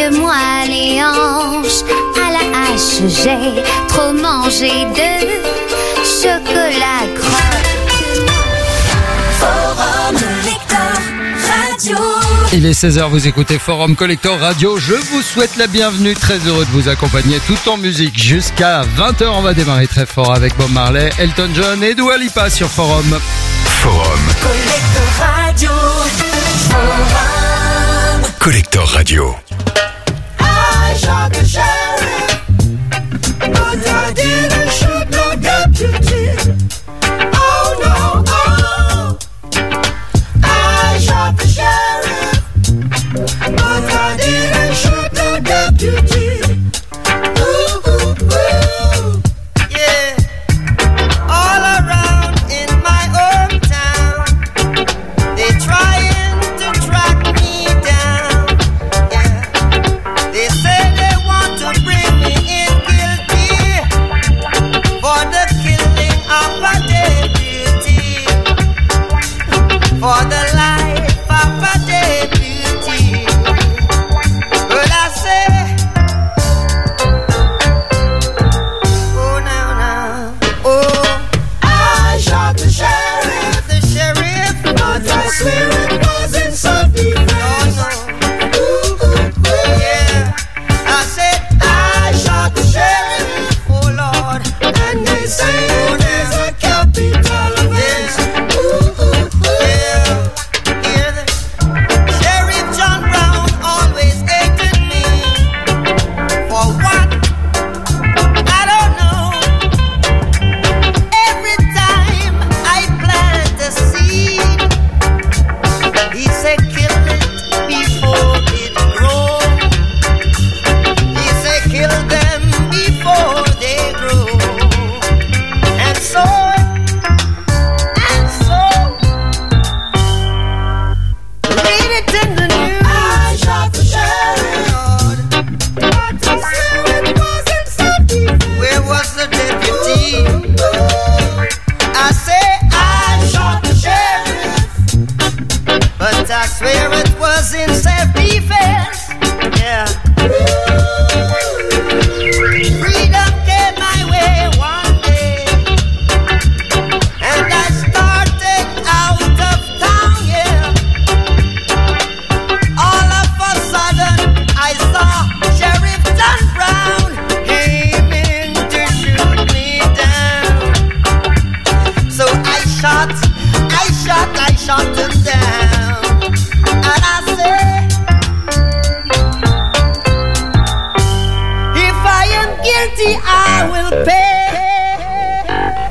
moi les hanches à la hache. J'ai trop mangé de chocolat croque. Forum Collector Radio. Il est 16h, vous écoutez Forum Collector Radio. Je vous souhaite la bienvenue, très heureux de vous accompagner tout en musique jusqu'à 20h. On va démarrer très fort avec Bob Marley, Elton John et Dua Lipa sur Forum. Forum Collector Radio. Forum Collector Radio. I shot the sheriff, but I didn't shoot no deputy. Oh no, oh. I shot the sheriff, but I didn't shoot no deputy. Ooh, ooh, ooh. Yeah. All around in my hometown, they trying to track me down. Yeah. They say they want to bring me in guilty for the killing of a deputy, for the life of a deputy. But I say, oh now, oh, I shot the sheriff, but I swear it was in self-defense. Ooh, ooh, ooh. Yeah, I said I shot the sheriff, oh Lord, and they say there's a capital offense. Ooh, ooh, ooh. Yeah, yeah, the Sheriff John Brown always hated me. For what? I don't know. Every time I plant a seed, he said kill it before it grows. He said kill them before they grow. And so, read it in the news. I shot the sheriff, but I swear it wasn't self-defense. Where was the deputy? I say I shot the sheriff, but I swear it was in self-defense. Yeah. Freedom came my way one day, and I started out of town, yeah. All of a sudden, I saw Sheriff John Brown aiming to shoot me down. So I shot him down. And I said, if I am guilty, I will pay.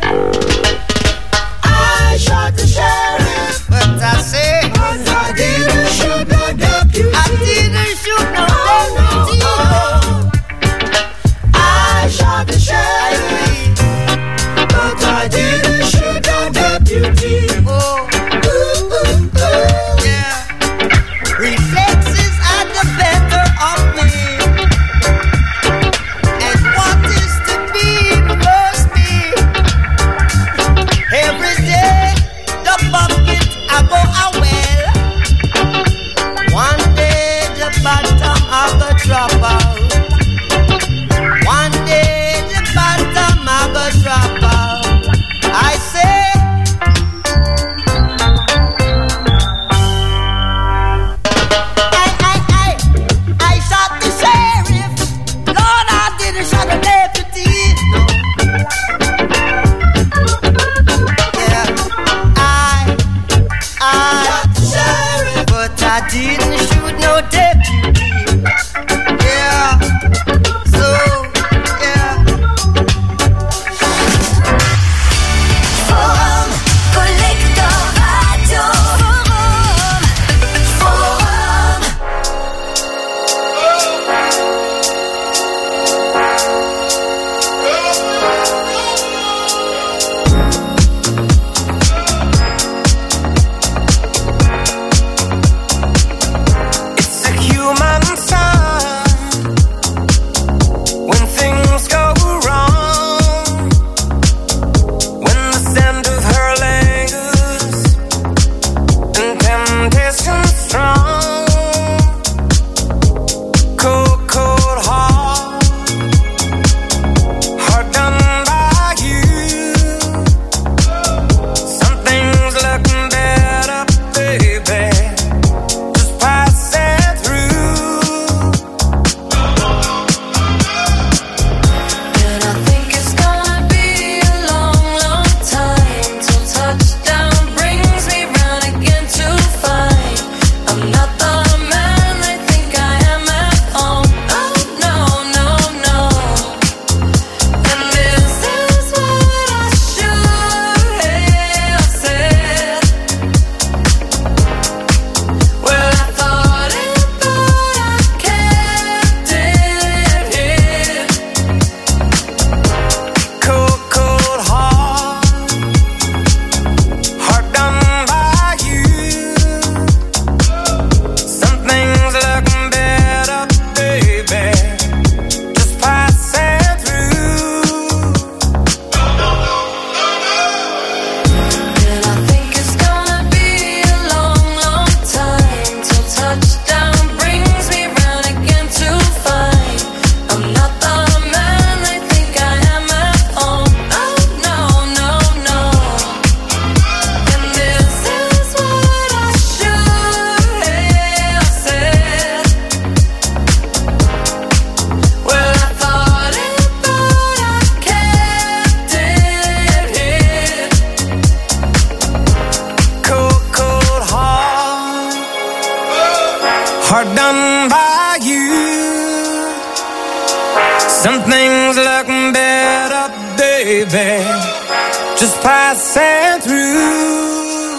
I shot the sheriff, but I say, but I didn't shoot no deputy. I didn't shoot no deputy. No. I shot the sheriff, but I didn't shoot no deputy. Oh, ooh, ooh, ooh. Yeah. Reflexes are the better of me, and what is to be must be. Every day the bucket I go a well. One day the bottom I go drop out. One day the bottom I go drop out. I say, I shot the sheriff. Lord, I didn't shot a deputy. No. Yeah, I shot the sheriff, but I didn't shoot no deputy. Yeah, so yeah. Forum Collector Radio. Forum. It's a hard done by you. Some things look better, baby, just passing through.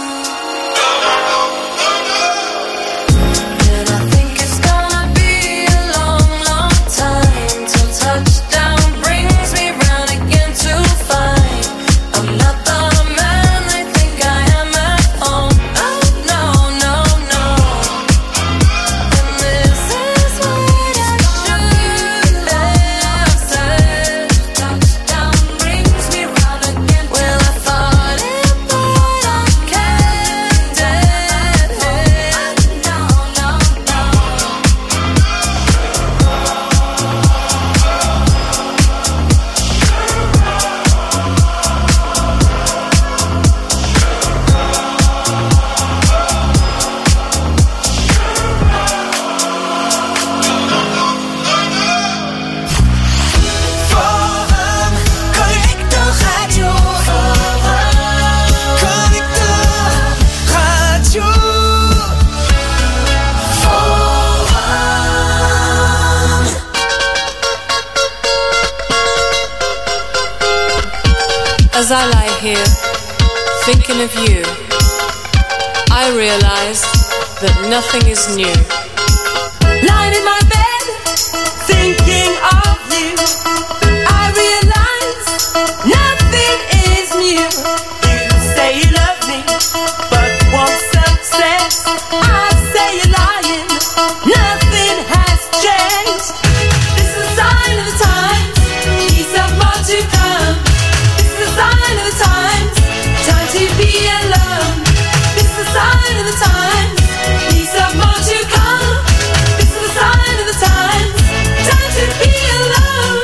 As I lie here, thinking of you, I realize that nothing is new. Lying in my bed, thinking of you, I realize nothing is new. You say you love me, but want success. I say you're lying, nothing has changed. This is a sign of the times, peace of more to come. Sign of the times, time to be alone. This is a sign of the times, peace of more to come. This is a sign of the times, time to be alone.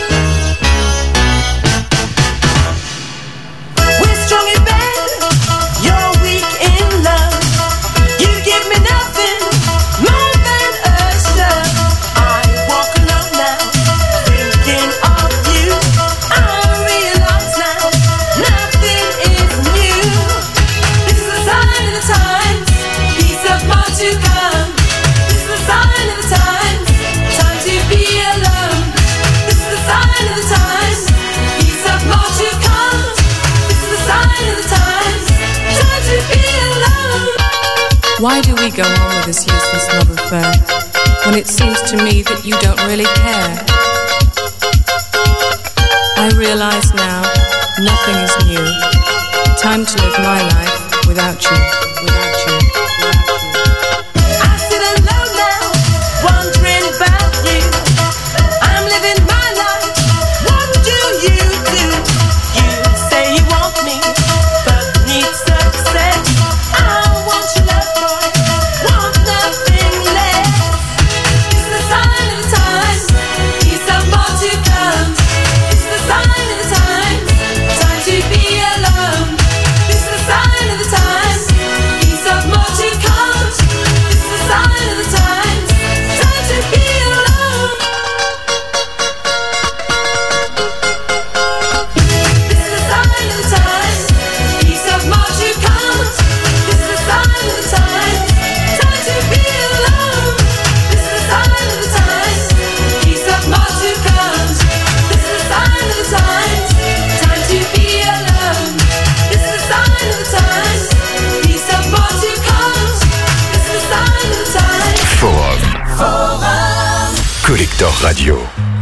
We're strong in bed, you're weak in love. You give me nothing more than a shove. I walk alone now, thinking of you. I realize now nothing is new. This is a sign of the times, peace of more to come. This is a sign of the times, time to be alone. This is a sign of the times, peace of more to come. This is a sign of the times, time to be alone. Why do we go on with this useless love affair when it seems to me that you don't really care? I realize now nothing is new. Time to live my life without you, without you, without you. I sit alone now, wondering about you. I'm living my life, what do you do? You say you want me, but need success. I want your love, boy, want nothing less. This is a sign of the times, peace of more to come. This is a sign of the times, time to be alone. This is a sign of the times, peace of more to come. This is a sign of the times, time to be alone. This is a sign of the times, peace of more to come. This is a sign of the times, time to be alone. This is a sign of the times, peace of more to come. This is a sign of the times, time to be alone. This is a sign of the times, peace of more to come. This is a sign of the times. Forum. Collector Radio.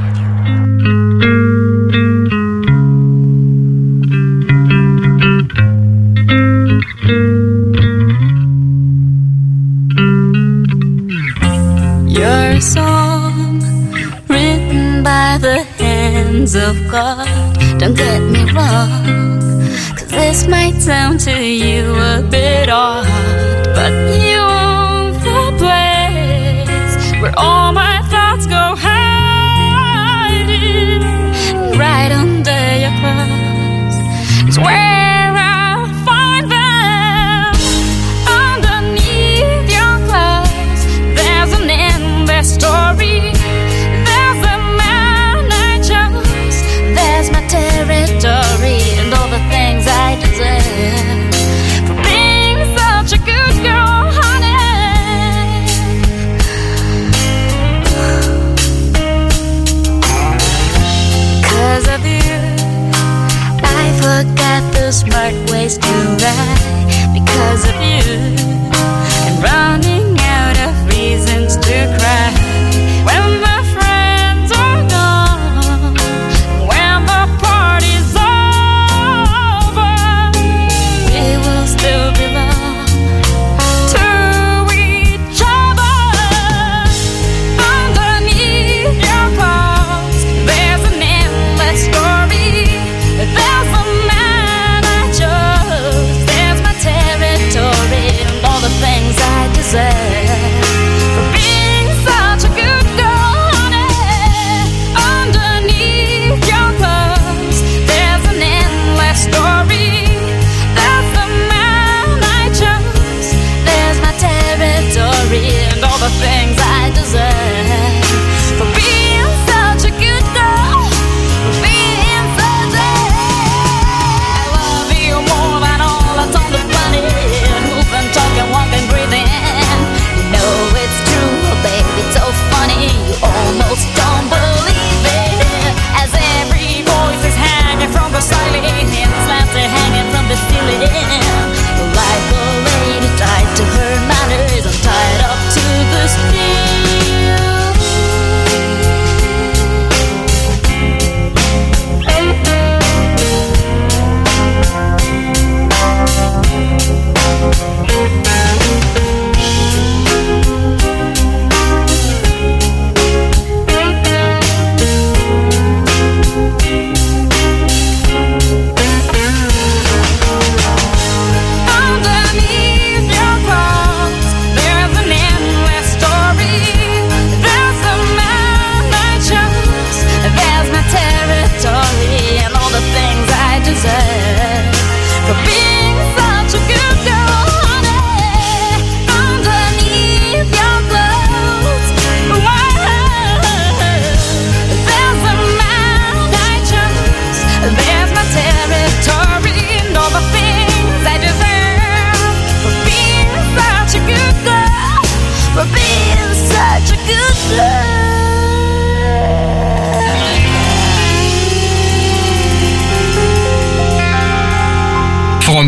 You're a song written by the hands of God. Don't get me wrong, 'cause this might sound to you a bit odd, but you own the place where all my thoughts go hiding. Right under your clothes is where I'll find them. Underneath your clothes, there's an endless story. There's a man I chose. There's my territory and all the things I deserve for being such a good girl, honey.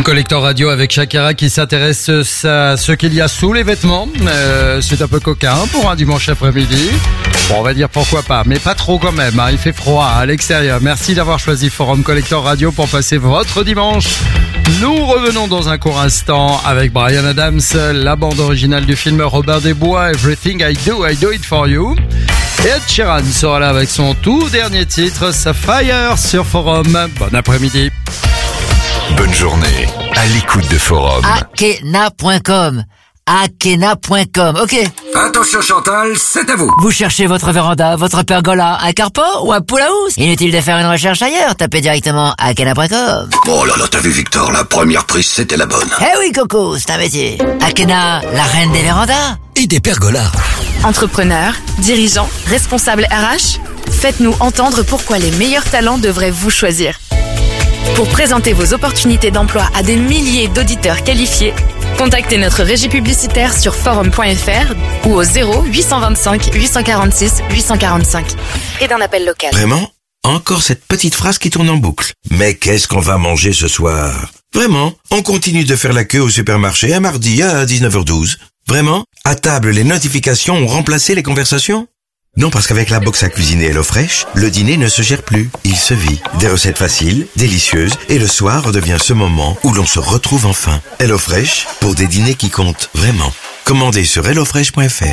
Collector Radio avec Shakira qui s'intéresse à ce qu'il y a sous les vêtements. C'est un peu coquin pour un dimanche après-midi. Bon, on va dire pourquoi pas, mais pas trop quand même. Il fait froid à l'extérieur. Merci d'avoir choisi Forum Collector Radio pour passer votre dimanche. Nous revenons dans un court instant avec Bryan Adams, la bande originale du film Robin des Bois, Everything I Do It For You. Et Ed Sheeran sera là avec son tout dernier titre, Sapphire sur Forum. Bon après-midi. Bonne journée à l'écoute de Forum. Akena.com. Akena.com, ok. Attention Chantal, c'est à vous. Vous cherchez votre véranda, votre pergola, un carport ou un pool house? Inutile de faire une recherche ailleurs, tapez directement Akena.com. Oh là là, t'as vu Victor, la première prise c'était la bonne. Eh oui Coco, c'est un métier. Akena, la reine des vérandas. Et des pergolas. Entrepreneurs, dirigeants, responsables RH, faites-nous entendre pourquoi les meilleurs talents devraient vous choisir. Pour présenter vos opportunités d'emploi à des milliers d'auditeurs qualifiés, contactez notre régie publicitaire sur forum.fr ou au 0825 846 845 et d'un appel local. Vraiment ? Encore cette petite phrase qui tourne en boucle. Mais qu'est-ce qu'on va manger ce soir ? Vraiment ? On continue de faire la queue au supermarché un mardi à 19h12. Vraiment ? À table, les notifications ont remplacé les conversations ? Non, parce qu'avec la box à cuisiner HelloFresh, le dîner ne se gère plus, il se vit. Des recettes faciles, délicieuses, et le soir redevient ce moment où l'on se retrouve enfin. HelloFresh, pour des dîners qui comptent vraiment. Commandez sur hellofresh.fr.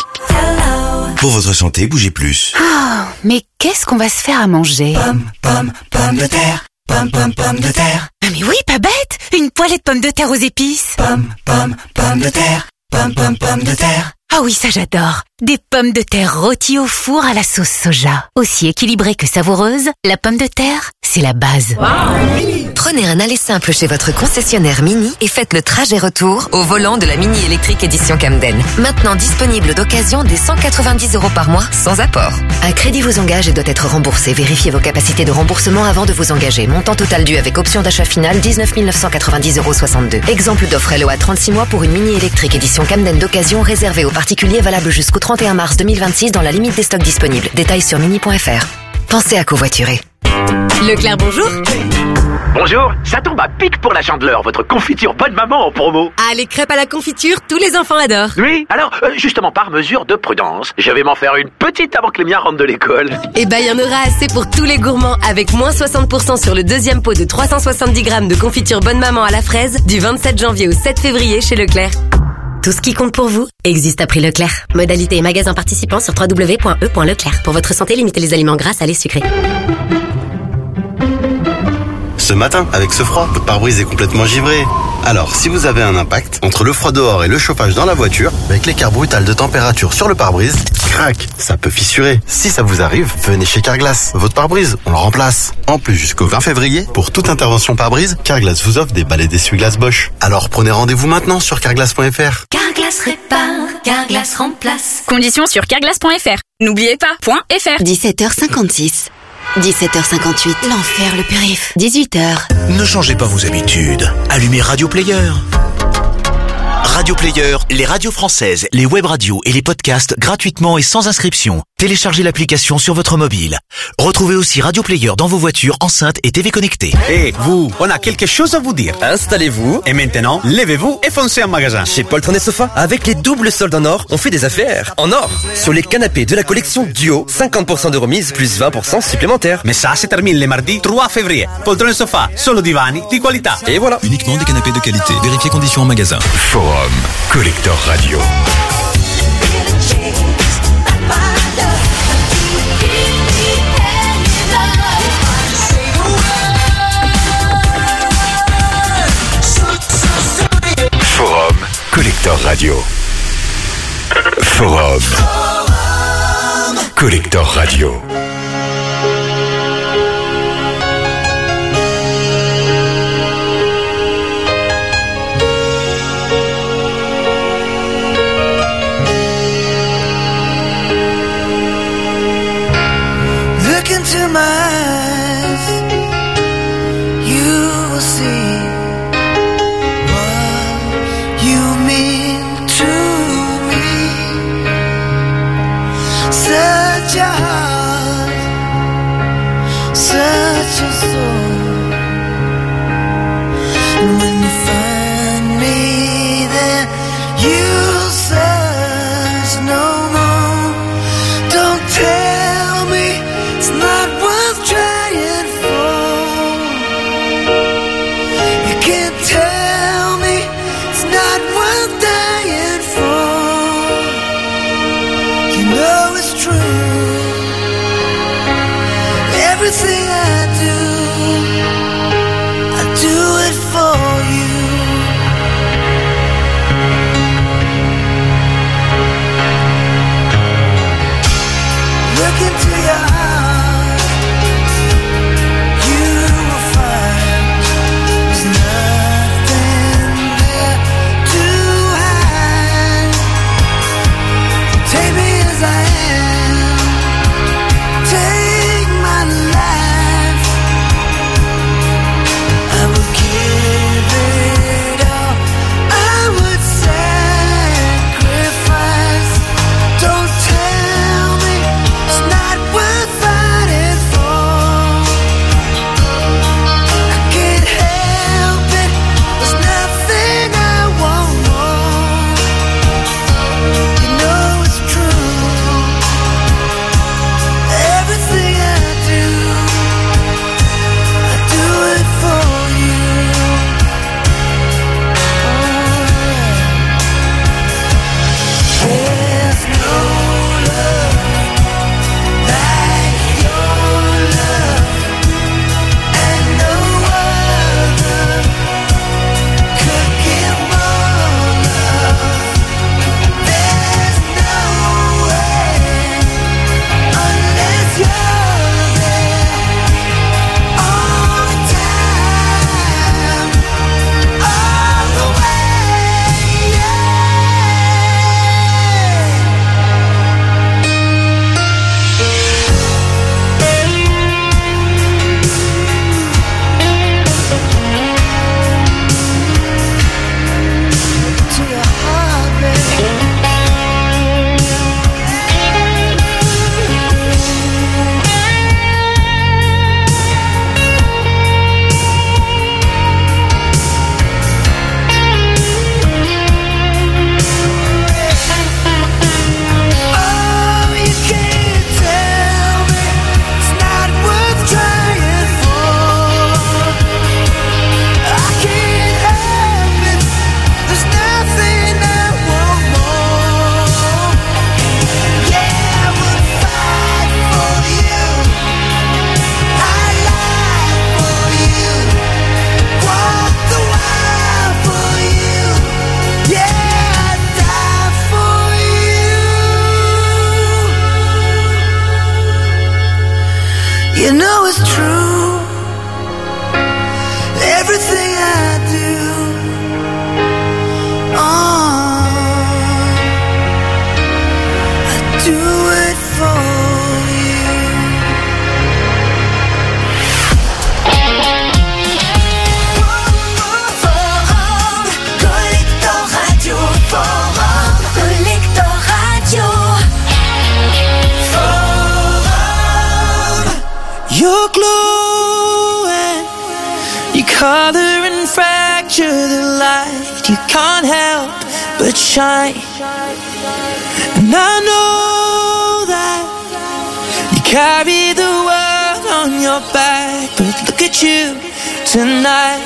Pour votre santé, bougez plus. Oh, mais qu'est-ce qu'on va se faire à manger? Pommes de terre. Pommes de terre. Ah mais oui, pas bête. Une poêlée de pommes de terre aux épices. Pommes de terre. Pommes de terre. Ah oui, ça j'adore. Des pommes de terre rôties au four à la sauce soja. Aussi équilibrée que savoureuse, la pomme de terre, c'est la base. Prenez un aller simple chez votre concessionnaire Mini et faites le trajet retour au volant de la Mini électrique édition Camden. Maintenant disponible d'occasion dès 190 € par mois sans apport. Un crédit vous engage et doit être remboursé. Vérifiez vos capacités de remboursement avant de vous engager. Montant total dû avec option d'achat finale 19 990,62 €. Exemple d'offre LOA 36 mois pour une Mini électrique édition Camden d'occasion réservée aux particuliers, valable jusqu'au 31 mars 2026 dans la limite des stocks disponibles. Détails sur mini.fr. Pensez à covoiturer. Leclerc, bonjour. Bonjour, ça tombe à pic pour la Chandeleur, votre confiture bonne maman en promo. Ah, les crêpes à la confiture, tous les enfants adorent. Oui, alors, justement par mesure de prudence, je vais m'en faire une petite avant que les miens rentrent de l'école. Eh ben, il y en aura assez pour tous les gourmands, avec moins 60% sur le deuxième pot de 370 grammes de confiture bonne maman à la fraise, du 27 janvier au 7 février chez Leclerc. Tout ce qui compte pour vous existe à prix Leclerc. Modalité et magasin participants sur www.e.leclerc. Pour votre santé, limitez les aliments gras, salés, sucrés. Ce matin, avec ce froid, votre pare-brise est complètement givré. Alors, si vous avez un impact entre le froid dehors et le chauffage dans la voiture, avec l'écart brutal de température sur le pare-brise, crac, ça peut fissurer. Si ça vous arrive, venez chez Carglass. Votre pare-brise, on le remplace. En plus, jusqu'au 20 février, pour toute intervention pare-brise, Carglass vous offre des balais d'essuie-glace Bosch. Alors prenez rendez-vous maintenant sur carglass.fr. Carglass répare, Carglass remplace. Conditions sur carglass.fr. N'oubliez pas, .fr. 17h56. 17h58. L'enfer, le périph'. 18h. Ne changez pas vos habitudes. Allumez Radio Player. Radio Player, les radios françaises, les web radios et les podcasts gratuitement et sans inscription. Téléchargez l'application sur votre mobile. Retrouvez aussi Radio Player dans vos voitures, enceintes et TV connectées. Et vous, on a quelque chose à vous dire. Installez-vous et maintenant, levez-vous et foncez en magasin. Chez Poltron et Sofa, avec les doubles soldes en or, on fait des affaires en or. Sur les canapés de la collection Duo, 50% de remise plus 20% supplémentaires. Mais ça se termine le mardi 3 février. Poltron et Sofa, solo divani di qualità. Et voilà. Uniquement des canapés de qualité. Vérifiez conditions en magasin. Forum Collector Radio. Forum Collector Radio. Forum Collector Radio. Look into my eyes, you will see what you mean to me. Such a heart, such a soul. And when true. Everything I do it for you. Look into your heart, you will find there's nothing there to hide. Take me as I am, take my life. I would give it all, I would sacrifice. Don't tell me it's not worth fighting for. I can't help it, there's nothing I want more. You know it's true. Everything I do it for you. There's no love like your love, and no other could give more love. There's no way unless you're there all the time, all the way. To your heart, baby. Oh, you can't tell me it's not worth trying for. I can't help it, there's nothing I want more. Yeah, I would fight for you, I lie for you, walk the while for you. Yeah, I'd die for you. You know it's true. Everything I do, I do it for you. Forum Collector Radio. Forum Collector Radio. You're glowing, you color and fracture the light. You can't help but shine. And I know that you carry the world on your back, but look at you tonight.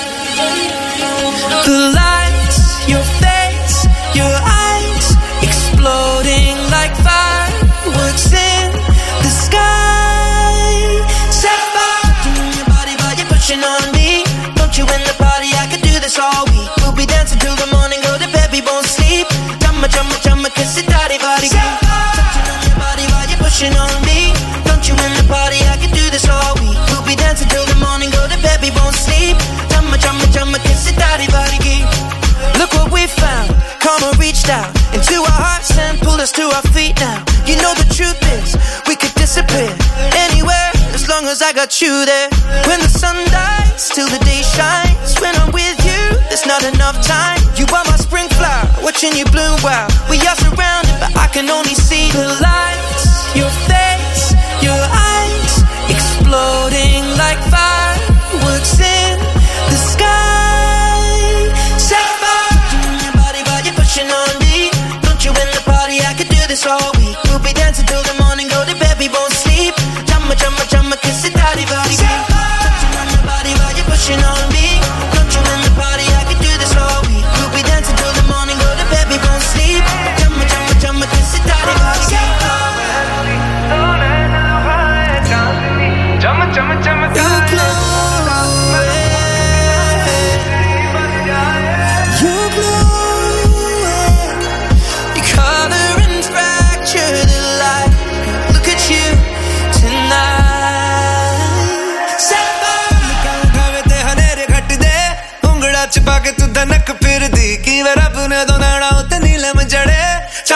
The lights, your face, your eyes, exploding like fireworks in the sky. Set fire to your body while you're pushing on me. Don't you win the party, I could do this all week. We'll be dancing till the morning, go to bed, we won't sleep. Chumma, chumma, chumma, kiss it, daddy, body. Touching on your body while you're pushing on me. Don't you win the party, I could do this all week. We'll be dancing till the morning, go to bed, we won't sleep. Chumma, chumma, chumma, kiss it, daddy, body. Look what we found. Karma reached out into our hearts and pulled us to our feet now. You know the truth is, we could disappear anywhere as long as I got you there. When the sun dies, till the day shines. When I'm with you, there's not enough time. You are my spring flower, watching you bloom wild. We are surrounded, but I can only see the lights. Your face, your eyes, exploding like fireworks in the sky. Set fire to your body while you're pushing on me. Don't you win the party, I could do this all week. We'll be dancing till the morning, go to bed, we won't sleep. Chumma, chumma, chumma, kiss it, daddy, body. Touching on your body while you're pushing on me. Don't you win the party, I could do this all week. We'll be dancing till the morning, go to bed, we won't sleep. Chumma, chumma, chumma, kiss it, daddy, body.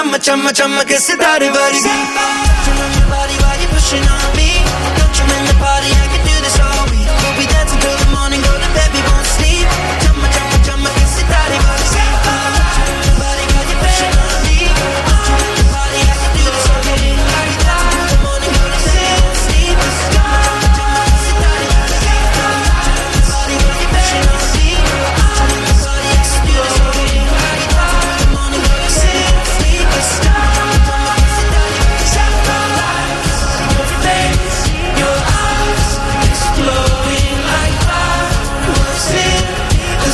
chumma, chumma, chumma, che se dare vari touching on your body while you're pushing on me. Don't you in the party, I can do this all week. We'll be dancing till the morning, go to bed, we won't sleep. Chumma, chumma, chumma, che se dare vari touching on your body while you're pushing on me. Don't you in the party, I can do this all week. We'll be dancing till the morning, go to bed, we won't sleep. Chumma, chumma, chumma, che se dare vari touching on your body while you're pushing on me. Don't you in the party, I can do this all week. We'll be dancing till the morning, go to bed, we won't sleep. Chumma, chumma, che se dare vari your face, your eyes exploding like fireworks in the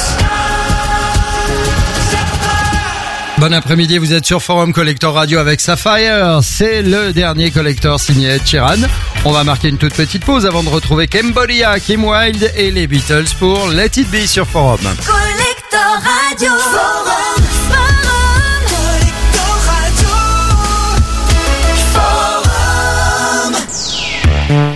sky. Bon après-midi, vous êtes sur Forum Collector Radio avec Sapphire. C'est le dernier collector signé Ed Sheeran. On va marquer une toute petite pause avant de retrouver Cambodia, Kim Wilde et les Beatles pour Let It Be sur Forum. Collector Radio. Forum. Collector Radio. Forum.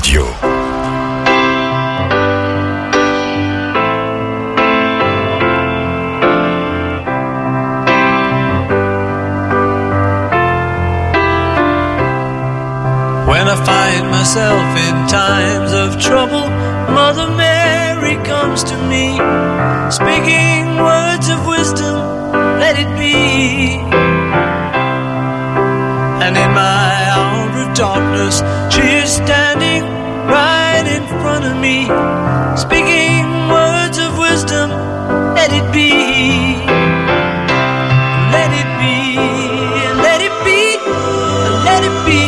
Radio. When I find myself in times of trouble, Mother Mary comes to me, speaking words of wisdom, let it be. And in my hour of darkness, she is standing right in front of me, speaking words of wisdom, let it be. Let it be, let it be, let it be.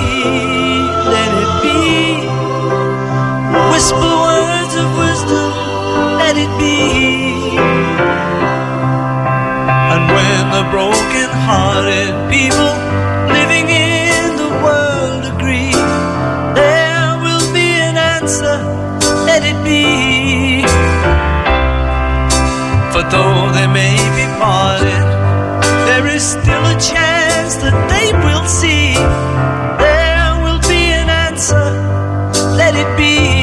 Whisper words of wisdom, let it be. And when the broken-hearted people living in the world agree, there will be an answer, let it be. For though they may be parted, there is still a chance that they will see. There will be an answer, let it be.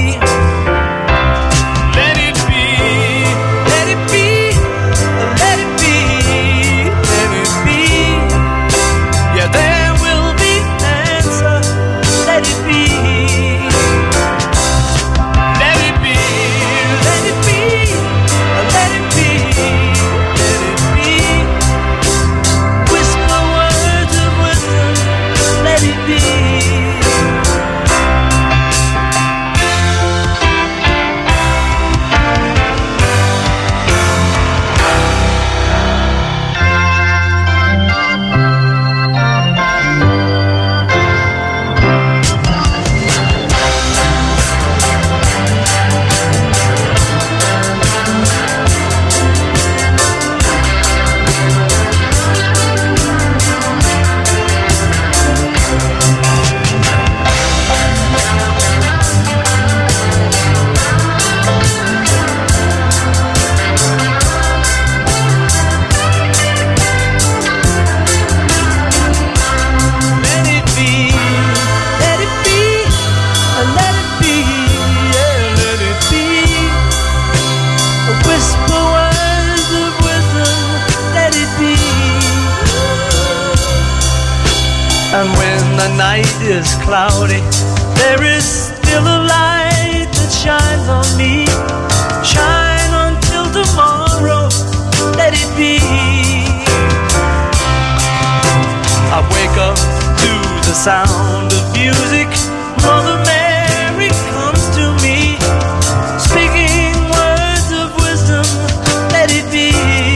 Is cloudy, there is still a light that shines on me. Shine until tomorrow, let it be. I wake up to the sound of music. Mother Mary comes to me, speaking words of wisdom, let it be.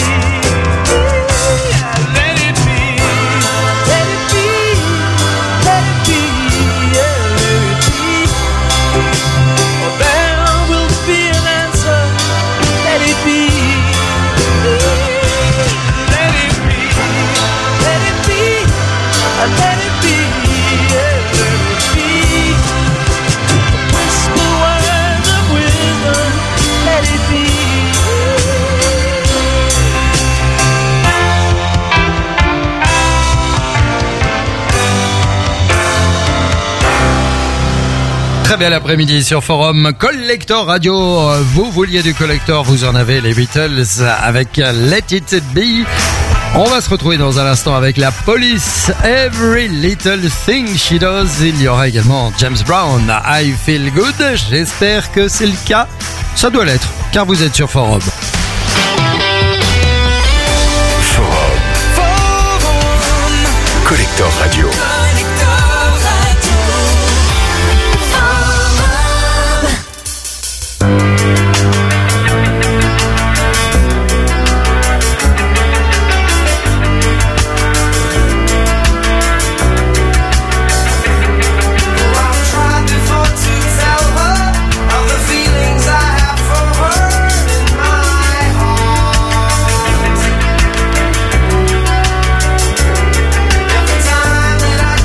Très bien l'après-midi sur Forum Collector Radio. Vous vouliez du Collector, vous en avez, les Beatles avec Let It Be. On va se retrouver dans un instant avec la Police, Every Little Thing She Does. Il y aura également James Brown, I Feel Good. J'espère que c'est le cas. Ça doit l'être, car vous êtes sur Forum. Forum Collector Radio. Every time that I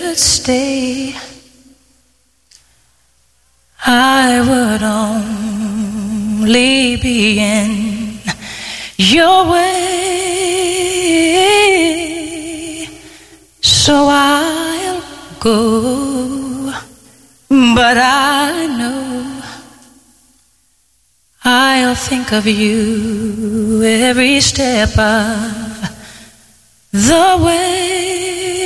should stay, I would only be in your way. So I'll go, but I know I'll think of you every step of the way.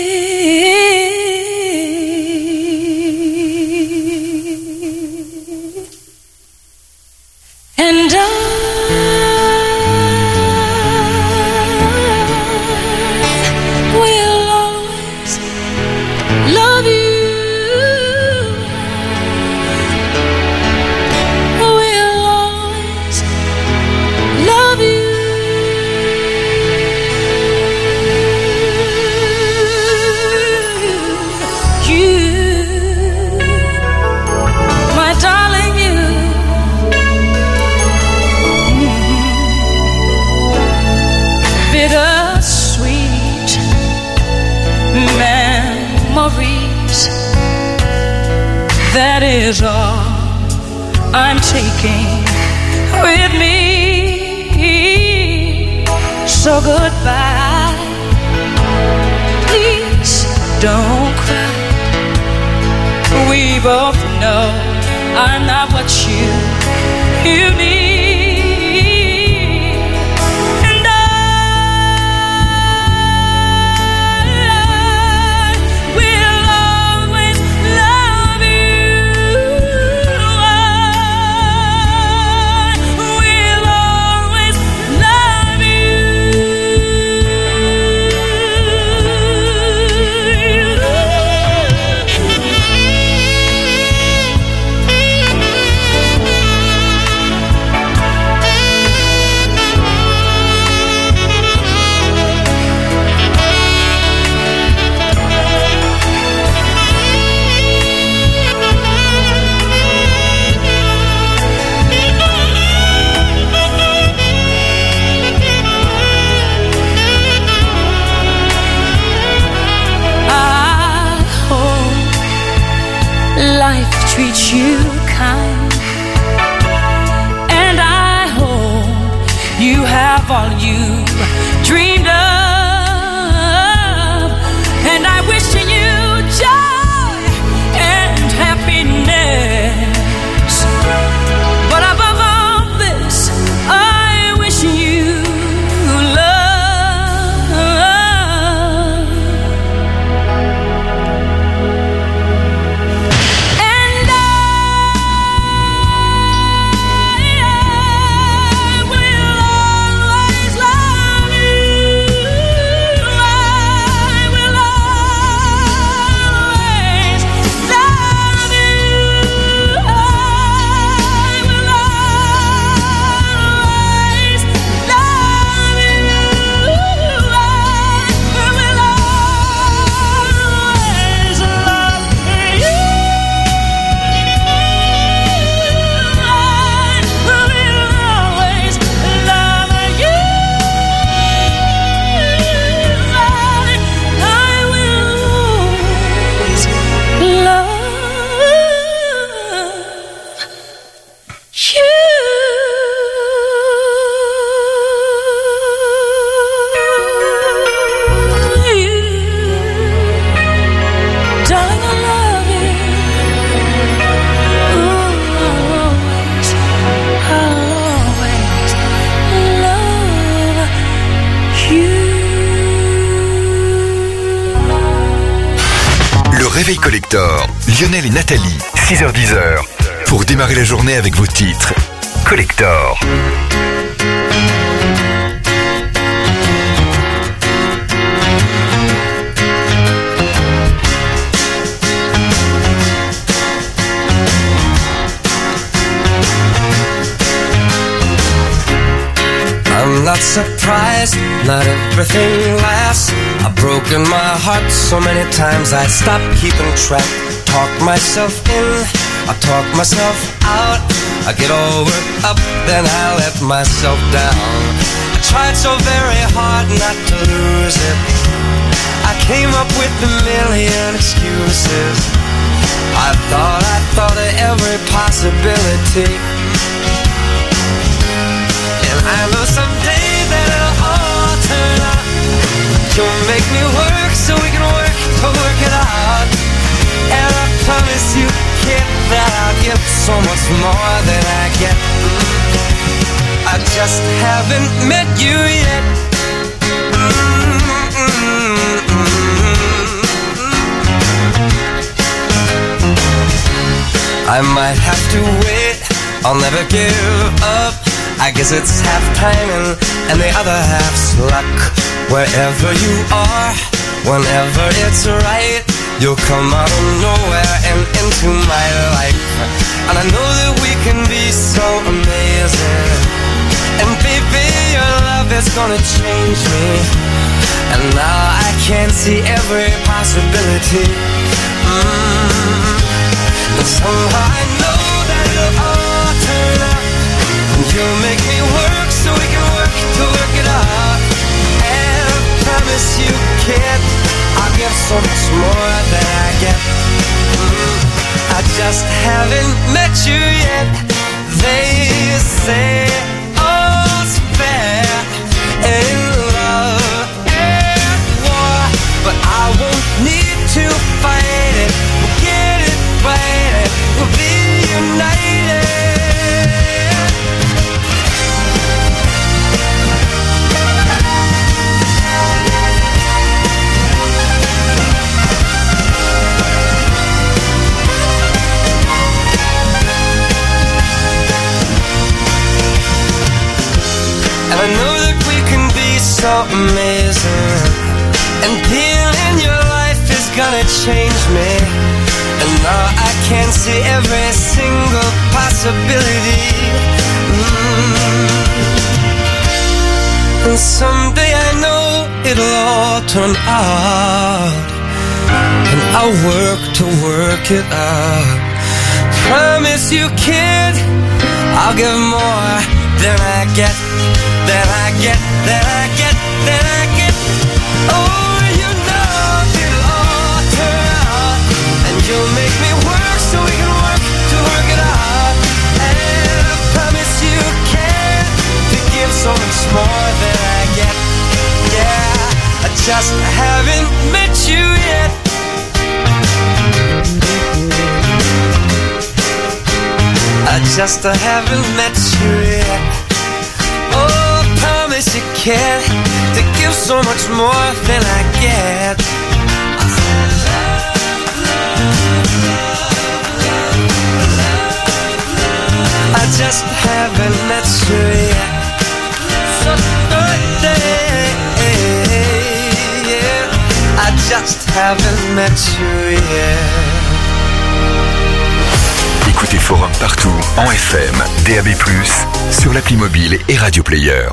And I will always love you. Will always love you. You, my darling, you. Bittersweet memories, that is all I'm taking with me. So goodbye, please don't cry. We both know I'm not what you need. Life treats you kind, and I hope you have all you dreamed of, and I wish you joy and happiness, but above all this, I wish you Réveil Collector, Lionel et Nathalie, 6h-10h. Pour démarrer la journée avec vos titres. Collector. I'm not surprised, not everything lasts. I've broken my heart so many times I stopped keeping track. Talk myself in, I talk myself out. I get all worked up, then I let myself down. I tried so very hard not to lose it. I came up with with a million excuses. I thought of every possibility. And I know someday that it'll all turn out. You'll make me work so we can work to work it out. And I promise you, kid, that I'll give so much more than I get. I just haven't met you yet. I might have to wait, I'll never give up. I guess it's half timing and the other half's luck. Wherever you are, whenever it's right, you'll come out of nowhere and into my life. And I know that we can be so amazing. And baby, your love is gonna change me. And now I can see every possibility. And somehow I know that it'll all turn out. You'll make me work so we can work to work it out. And I promise you, kid, I'll give so much more than I get. I just haven't met you yet. They say all's fair in love and war, but I won't need to fight it. We'll get it right, we'll be united. And I know that we can be so amazing. And being in your life is gonna change me. And now I can see every single possibility. And someday I know it'll all turn out. And I'll work to work it out. Promise you, kid, I'll give more than I get. Then I get, then I get, then I get. Oh, you know it'll all turn out. And you'll make me work so we can work to work it out. And I promise you can to give so much more than I get. Yeah, I just haven't met you yet. I just haven't met you yet. Oh, I promise you can to give so much more than I get. I just haven't met you yet. So I just haven't met you yet. Écoutez Forum partout, en FM, DAB+, sur l'appli mobile et Radio Player.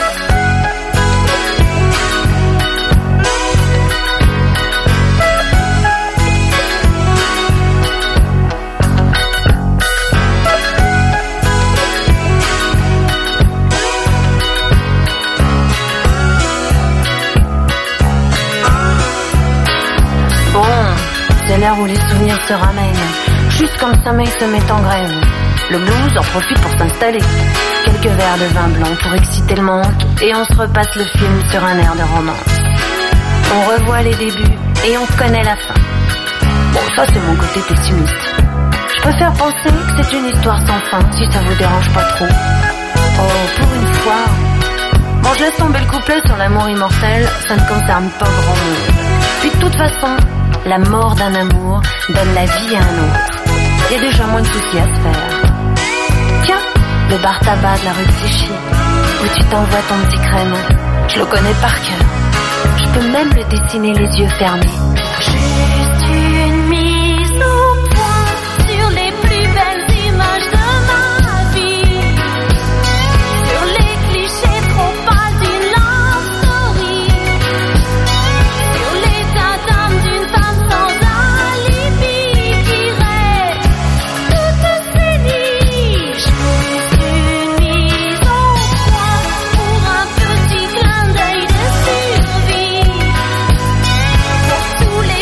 Bon, c'est l'heure où les souvenirs se ramènent. Juste quand le sommeil se met en graine, le blues en profite pour s'installer. Quelques verres de vin blanc pour exciter le manque, et on se repasse le film sur un air de romance. On revoit les débuts et on connaît la fin. Bon, ça c'est mon côté pessimiste. Je préfère penser que c'est une histoire sans fin, si ça vous dérange pas trop. Oh, pour une fois. Bon, je laisse tomber le couplet sur l'amour immortel, ça ne concerne pas grand monde. Puis de toute façon, la mort d'un amour donne la vie à un autre. Il y a déjà moins de soucis à se faire. Tiens, le bar tabac de la rue de Clichy, où tu t'envoies ton petit crème. Je le connais par cœur. Je peux même le dessiner les yeux fermés. Juste une mise au point sur les plus belles images de ma vie, sur les clichés trop pâles d'une love story, sur l'état d'âme d'une femme sans alibi qui rêve toutes ses nuits. Juste une mise au point pour un petit clin d'œil de survie, pour tous les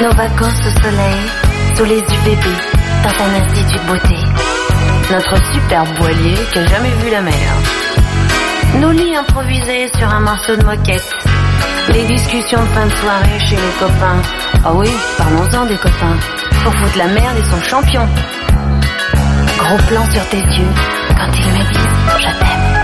Nos vacances au soleil, sous les UVB, dans un institut de beauté. Notre superbe voilier qui a jamais vu la mer. Nos lits improvisés sur un morceau de moquette. Les discussions de fin de soirée chez les copains. Ah oui, parlons-en des copains. Pour foutre la merde, ils sont champions. Gros plan sur tes yeux, quand ils me disent je t'aime.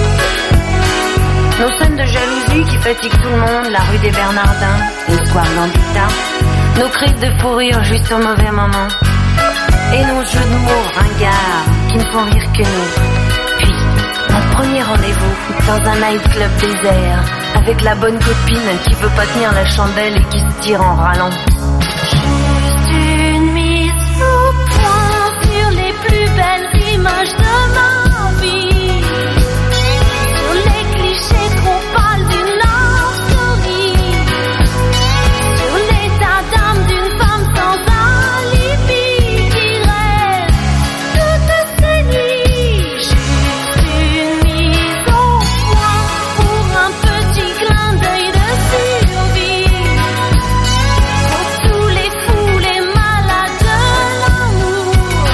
Nos scènes de jalousie qui fatiguent tout le monde. La rue des Bernardins, le square Gambetta. Nos crises de fou rire juste au mauvais moment. Et nos jeux de mots ringards qui ne font rire que nous. Puis, notre premier rendez-vous dans un nightclub désert. Avec la bonne copine qui veut pas tenir la chandelle et qui se tire en râlant. Juste une mise au point sur les plus belles images de ma vie. Sur les clichés trop pâles d'une love story. Sur l'état d'âme d'une femme sans alibi qui rêve toutes ses nuits. Juste une mise au point pour un petit clin d'œil de survie. Pour tous les fous, les malades de l'amour.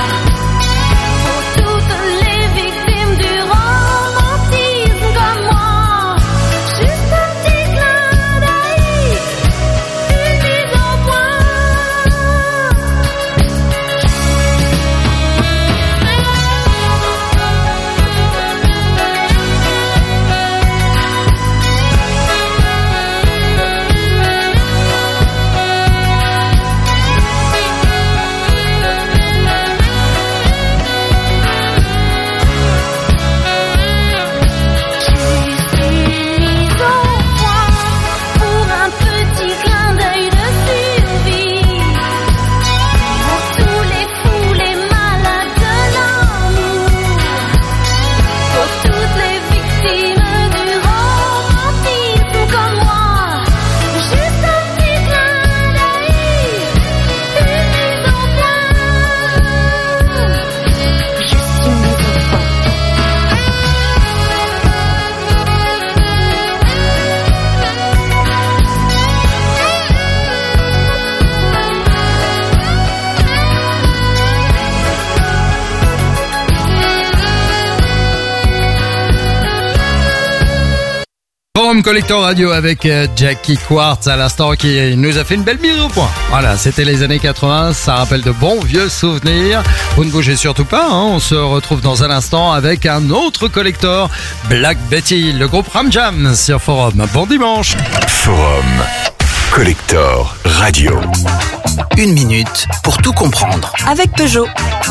Pour toutes les victimes du romantisme comme moi. Juste un petit clin d'œil, une mise au point. Juste une mise au point pour un petit clin d'œil de survie. Pour tous les fous, les malades de l'amour. Pour toutes les victimes du romantisme comme moi. Juste un petit clin d'œil, une mise au point. Juste une mise au point. Forum Collector Radio avec Jackie Quartz à l'instant qui nous a fait une belle mise au point. Voilà, c'était les années 80, ça rappelle de bons vieux souvenirs. Vous ne bougez surtout pas, hein, on se retrouve dans un instant avec un autre collector, Black Betty, le groupe Ram Jam sur Forum. Bon dimanche. Forum Collector Radio. 1 minute pour tout comprendre. Avec Peugeot.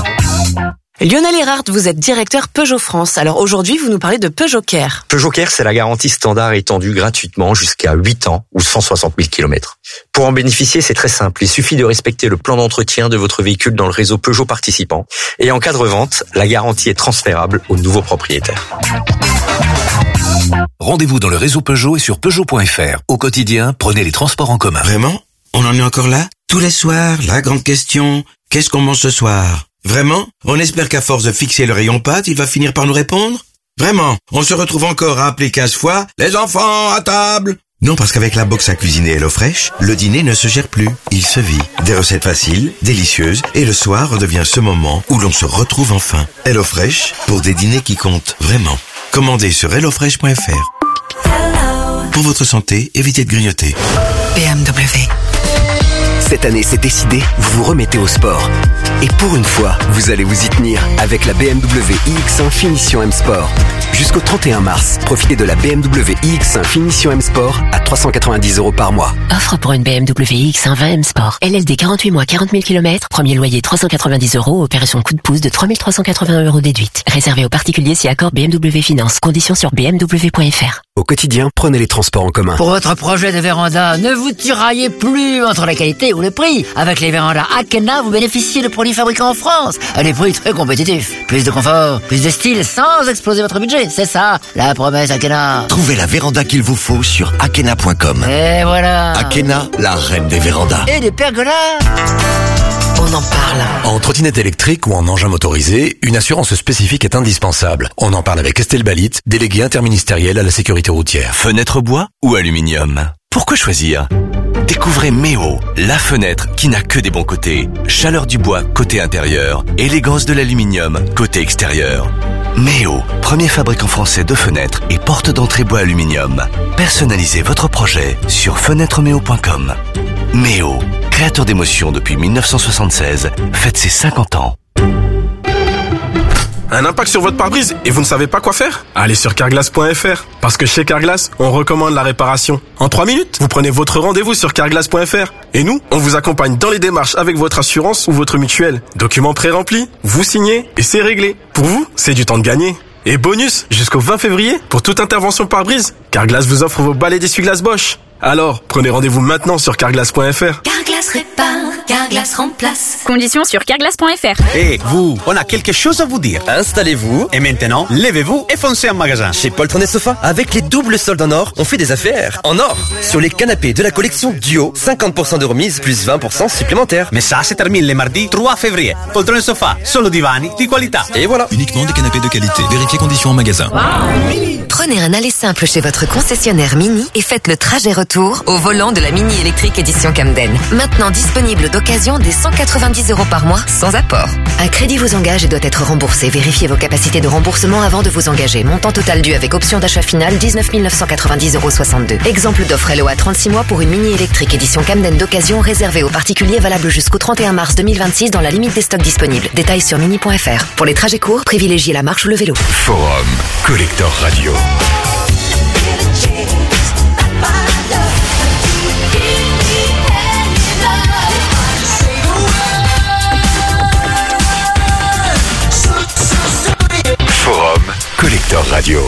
Lionel Erhardt, vous êtes directeur Peugeot France. Alors aujourd'hui, vous nous parlez de Peugeot Care. Peugeot Care, c'est la garantie standard étendue gratuitement jusqu'à 8 ans ou 160 000 km. Pour en bénéficier, c'est très simple. Il suffit de respecter le plan d'entretien de votre véhicule dans le réseau Peugeot participant. Et en cas de revente, la garantie est transférable au nouveau propriétaire. Rendez-vous dans le réseau Peugeot et sur Peugeot.fr. Au quotidien, prenez les transports en commun. Vraiment? On en est encore là? Tous les soirs, la grande question, qu'est-ce qu'on mange ce soir? Vraiment? On espère qu'à force de fixer le rayon pâtes, il va finir par nous répondre? Vraiment? On se retrouve encore à appeler 15 fois « Les enfants, à table !» Non, parce qu'avec la box à cuisiner HelloFresh, le dîner ne se gère plus, il se vit. Des recettes faciles, délicieuses, et le soir redevient ce moment où l'on se retrouve enfin. HelloFresh, pour des dîners qui comptent vraiment. Commandez sur hellofresh.fr. Pour votre santé, évitez de grignoter. BMW. Cette année, c'est décidé, vous vous remettez au sport. Et pour une fois, vous allez vous y tenir avec la BMW iX1 Finition M Sport. Jusqu'au 31 mars, profitez de la BMW iX1 Finition M Sport à 390 € par mois. Offre pour une BMW iX1 20 M Sport. LLD 48 mois, 40 000 km. Premier loyer 390 €. Opération coup de pouce de 3 380 € déduite. Réservé aux particuliers si accord BMW Finance. Conditions sur bmw.fr. Au quotidien, prenez les transports en commun. Pour votre projet de véranda, ne vous tiraillez plus entre la qualité ou le prix. Avec les vérandas Akena, vous bénéficiez de produits fabriqués en France à des prix très compétitifs. Plus de confort, plus de style, sans exploser votre budget. C'est ça, la promesse Akena. Trouvez la véranda qu'il vous faut sur akena.com. Et voilà. Akena, la reine des vérandas. Et des pergolas. On en parle. En trottinette électrique ou en engin motorisé, une assurance spécifique est indispensable. On en parle avec Estelle Balit, déléguée interministérielle à la sécurité routière. Fenêtre bois ou aluminium? Pourquoi choisir ? Découvrez Méo, la fenêtre qui n'a que des bons côtés. Chaleur du bois côté intérieur, élégance de l'aluminium côté extérieur. Méo, premier fabricant français de fenêtres et porte d'entrée bois aluminium. Personnalisez votre projet sur fenêtremeo.com. Méo, créateur d'émotions depuis 1976, fête ses 50 ans. Un impact sur votre pare-brise et vous ne savez pas quoi faire ? Allez sur carglass.fr. Parce que chez Carglass, on recommande la réparation. En 3 minutes, vous prenez votre rendez-vous sur carglass.fr. Et nous, on vous accompagne dans les démarches avec votre assurance ou votre mutuelle. Documents pré-remplis, vous signez et c'est réglé. Pour vous, c'est du temps de gagner. Et bonus, jusqu'au 20 février, pour toute intervention pare-brise, Carglass vous offre vos balais d'essuie-glace Bosch. Alors, prenez rendez-vous maintenant sur carglass.fr. Carglass répare, Carglass remplace. Conditions sur carglass.fr. Et vous, on a quelque chose à vous dire. Installez-vous et maintenant, levez-vous et foncez en magasin. Chez Poltron et Sofa, avec les doubles soldes en or, on fait des affaires. En or, sur les canapés de la collection Duo, 50% de remise plus 20% supplémentaires. Mais ça se termine le mardi 3 février. Poltron et Sofa, solo divani di qualità. Et voilà. Uniquement des canapés de qualité. Vérifiez conditions en magasin. Prenez un aller simple chez votre concessionnaire Mini et faites le trajet retour au volant de la Mini électrique édition Camden. Maintenant disponible d'occasion dès 190 € par mois sans apport. Un crédit vous engage et doit être remboursé. Vérifiez vos capacités de remboursement avant de vous engager. Montant total dû avec option d'achat finale 19 990,62 €. Exemple d'offre LOA 36 mois pour une Mini électrique édition Camden d'occasion réservée aux particuliers valable jusqu'au 31 mars 2026 dans la limite des stocks disponibles. Détails sur mini.fr. Pour les trajets courts, privilégiez la marche ou le vélo. Forum Collector Radio. Forum Collector Radio.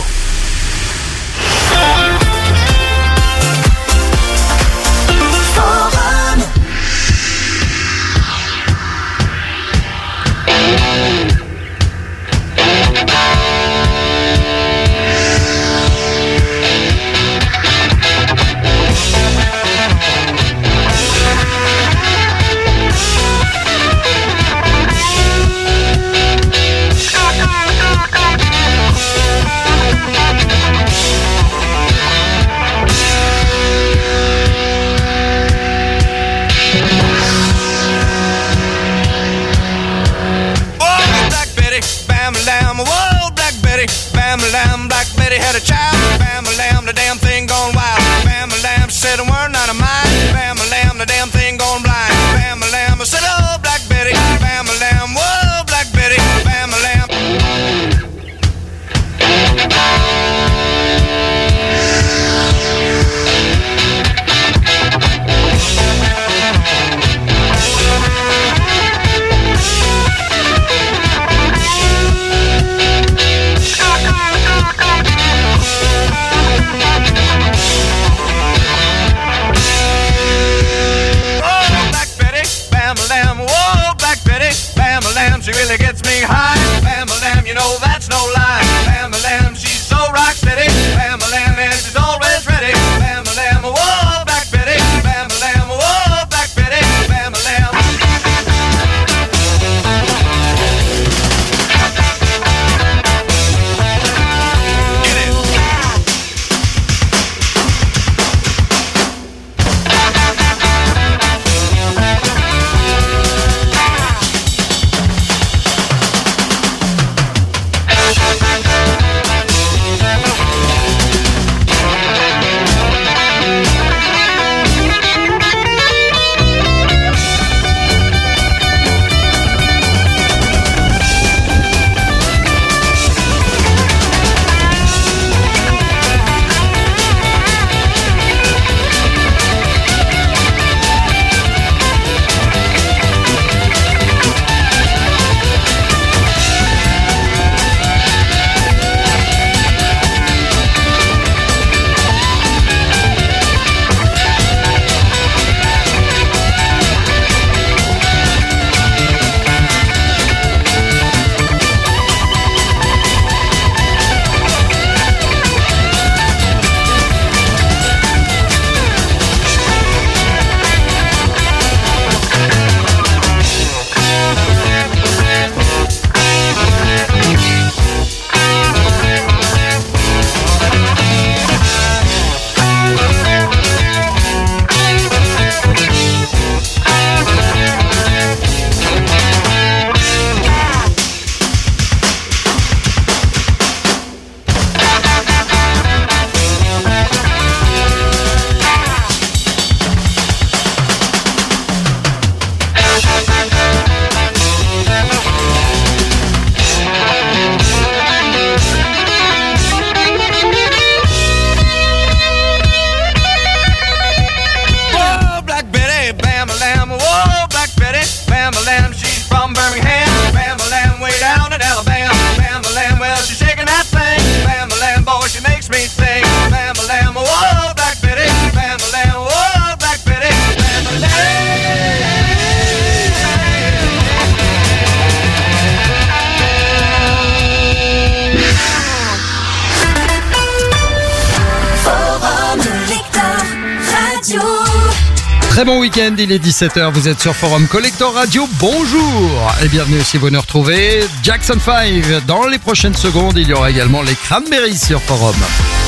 Très bon week-end, il est 17h, vous êtes sur Forum Collector Radio, bonjour et bienvenue si vous nous retrouvez. Jackson 5, dans les prochaines secondes, il y aura également les Cranberries sur Forum.